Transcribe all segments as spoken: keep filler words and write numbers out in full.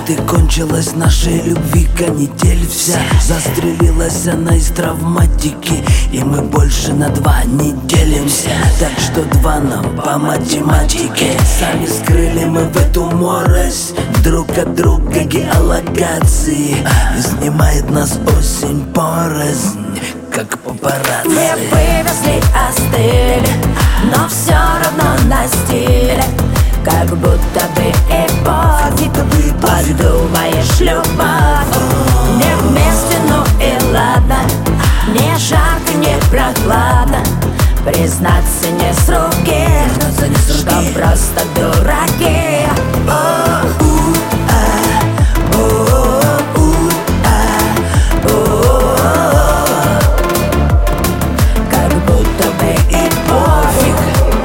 Вот и кончилась нашей любви канитель вся. Застрелилась она из травматики, и мы больше на два не делимся. Так что два нам по математике. Сами скрыли мы в эту морось друг от друга геолокации. И снимает нас осень порознь, как папарацци. Не вывезли, остыли, но все равно на стиле. Как будто бы эпохи. Подумаешь, любовь. Не вместе, ну и ладно. Не жарко, не прохладно. Признаться не с руки, что просто дураки. Как будто бы и пофиг.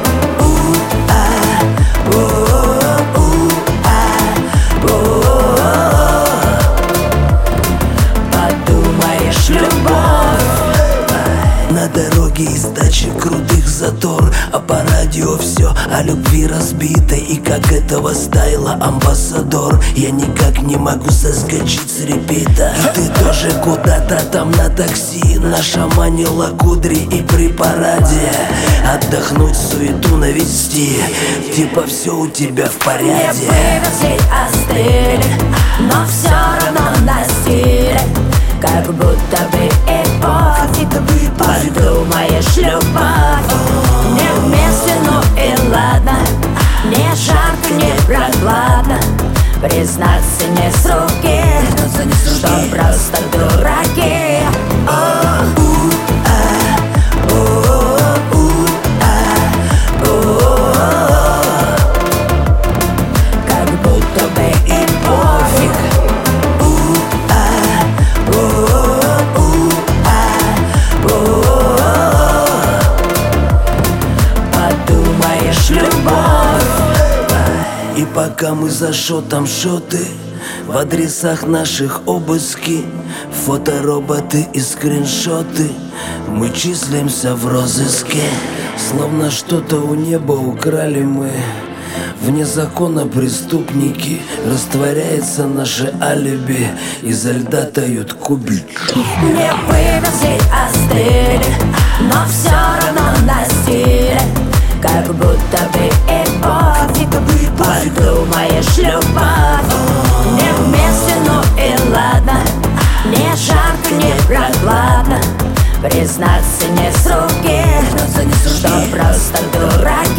Подумаешь, любовь. На дороге из дачи крутых затор, а по радио все о любви разбито. И как этого стайла амбассадор, я никак не могу соскочить с репита. Ты тоже куда-то там на такси нашаманила кудри и при параде отдохнуть, суету навести, типа все у тебя в порядке. Не вывезли, остыли, но все равно на стиле. Как будто бы эпохи. Подумаешь, любовь. Не вместе, ну и ладно. Не жарко, не прохладно. Признаться не с руки, что просто дураки. Как будто бы и пофиг. Подумаешь, любовь. И пока мы за шотом шоты, в адресах наших обыски, фотороботы и скриншоты, мы числимся в розыске. Словно что-то у неба украли мы, вне закона преступники. Растворяется наше алиби, изо льда тают кубики. Не вывезли, остыли, но все равно на стиле. Как будто бы эпохи. Подумаешь, любовь. Не вместе, ну и ладно. Не жарко, не прохладно. Признаться не с руки, что просто дураки.